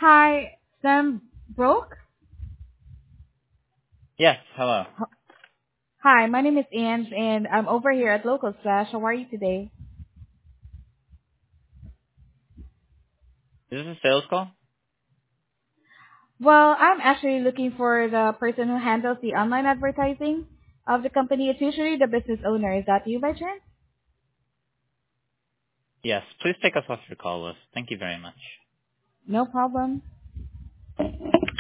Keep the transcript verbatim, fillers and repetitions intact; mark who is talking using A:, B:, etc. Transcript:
A: Hi, Sam Broke.
B: Yes, hello.
A: Hi, my name is Ange, and I'm over here at Local Slash. How are you today?
B: Is this a sales call?
A: Well, I'm actually looking for the person who handles the online advertising of the company. It's usually the business owner. Is that you by chance?
B: Yes, please take us off your call list. Thank you very much.
A: No problem.